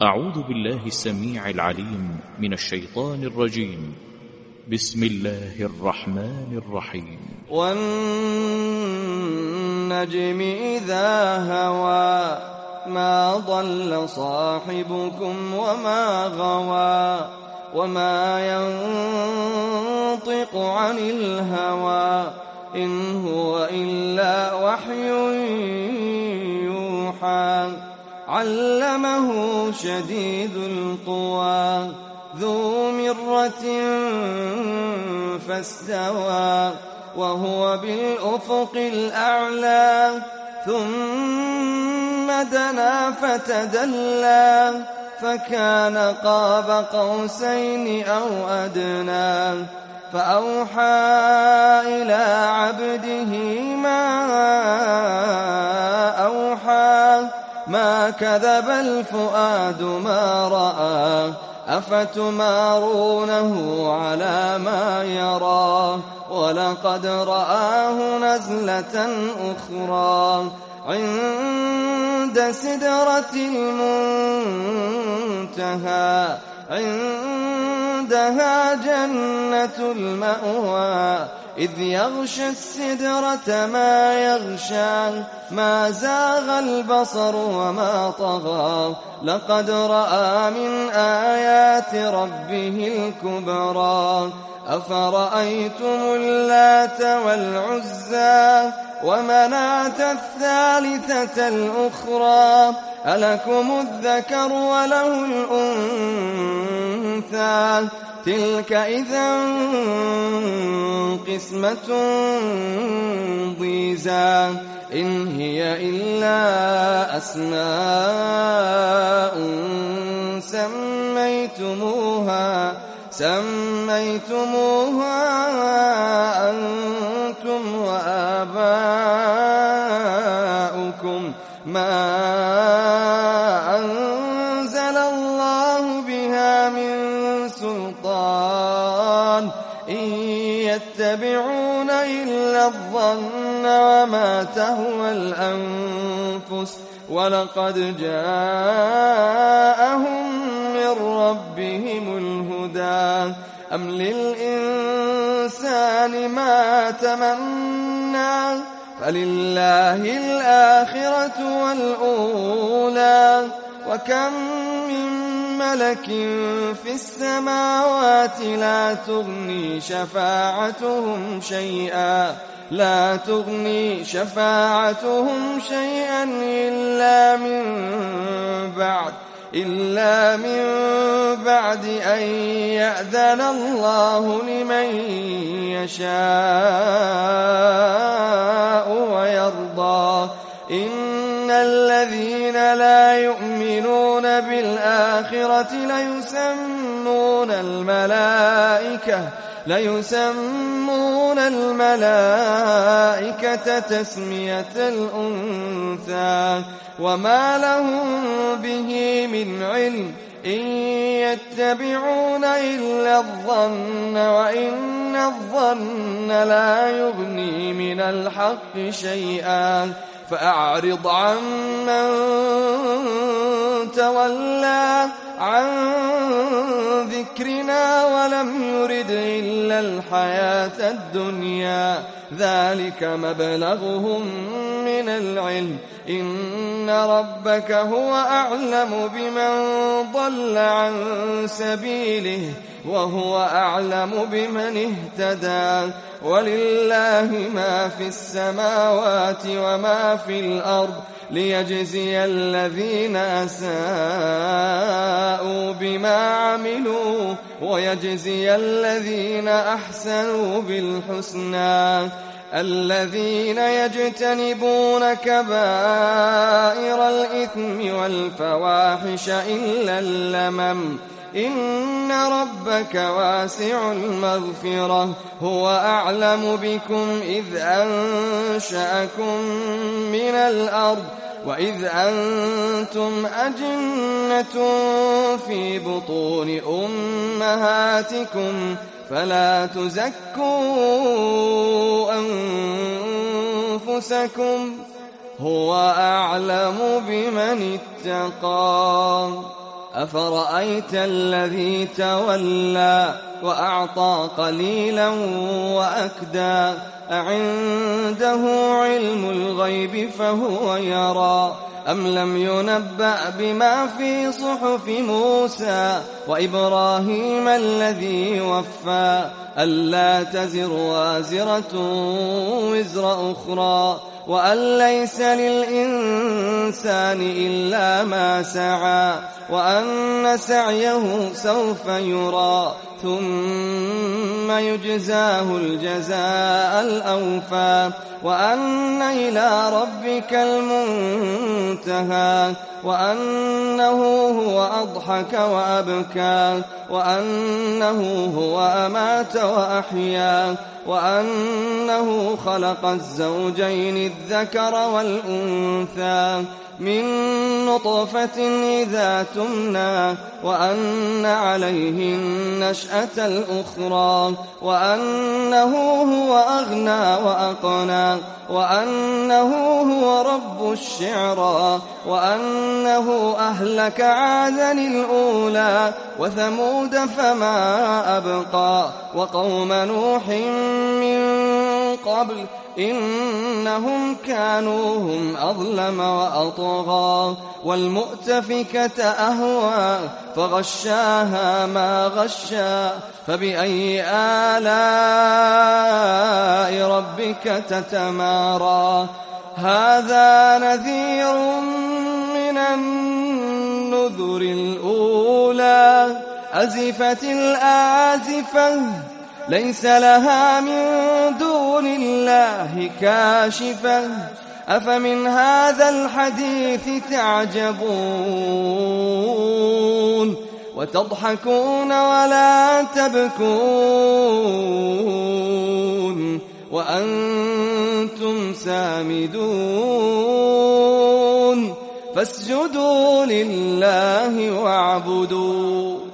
أعوذ بالله السميع العليم من الشيطان الرجيم. بسم الله الرحمن الرحيم. والنجم إذا هوى ما ضل صاحبكم وما غوى وما ينطق عن الهوى إن هو إلا وحي يوحى علمه شديد القوى ذو مرة فاستوى وهو بالأفق الأعلى ثم دنا فتدلى فكان قاب قوسين أو أدنى فأوحى إلى عبده ما أوحى ما كذب الفؤاد ما رأى أفتمارونه على ما يرى ولقد رآه نزلة أخرى عند سدرة المنتهى عندها جنة المأوى إذ يغشى السدرة ما يغشى ما زاغ البصر وما طغى لقد رأى من آيات ربه الكبرى أفرأيتم اللات والعزى ومناة الثالثة الأخرى ألكم الذكر وله الأنثى تلك إذا قسمة ضيزى إن هي إلا أسماء سميتموها أنتم وآباؤكم ما أنزل الله بها من سلطان إن يتبعون إلا الظن وما تهوى الأنفس ولقد جاءهم من ربهم الهدى أم للإنسان ما تمنى فلله الآخرة والأولى وكم من ملك في السماوات لا تغني شفاعتهم شيئا إلا من بعد أن يأذن الله لمن يشاء ويرضى إن الذين لا يؤمنون بالآخرة ليسمون الملائكة تسمية الأنثى وما لهم به من علم إن يتبعون إلا الظن وإن الظن لا يغني من الحق شيئا فأعرض عمن تولى عن ذكرنا ولم يرد إلا الحياة الدنيا ذلك مبلغهم من العلم إن ربك هو أعلم بمن ضل عن سبيله وهو أعلم بمن اهتدى ولله ما في السماوات وما في الأرض ليجزي الذين أساءوا بما عملوا ويجزي الذين أحسنوا بالحسنى الذين يجتنبون كبائر الإثم والفواحش إلا اللمم إن ربك واسع المغفرة هو أعلم بكم إذ أنشأكم من الأرض وإذ أنتم أجنة في بطون أمهاتكم فلا تزكوا أنفسكم هو أعلم بمن اتقى أفرأيت الذي تولى وأعطى قليلا وأكدى أعنده علم الغيب فهو يرى أم لم ينبأ بما في صحف موسى وإبراهيم الذي وفى ألا تزر وازرة وزر أخرى وأن ليس للإنسان إلا ما سعى وأن سعيه سوف يرى ثم يجزاه الجزاء الأوفى وأن إلى ربك المنتهى وأنه هو أضحك وأبكى وأنه هو أمات وأحيا وأنه خلق الزوجين الذكر والأنثى من نطفة إذا تمنى وأن عليه النشأة الأخرى وأنه هو أغنى وأقنى وأنه هو رب الشعرى وأنه أهلك عادا الأولى وثمود فما أبقى وقوم نوح من قبل إنهم كانوا هم أظلم وأطغى والمؤتفكة أهوى فغشاها ما غشى فبأي آلاء ربك تتمارى هذا نذير من النذر الأولى أزفت الآزفة ليس لها من دون الله كاشفة أفمن هذا الحديث تعجبون وتضحكون ولا تبكون وأنتم سامدون فاسجدوا لله واعبدوا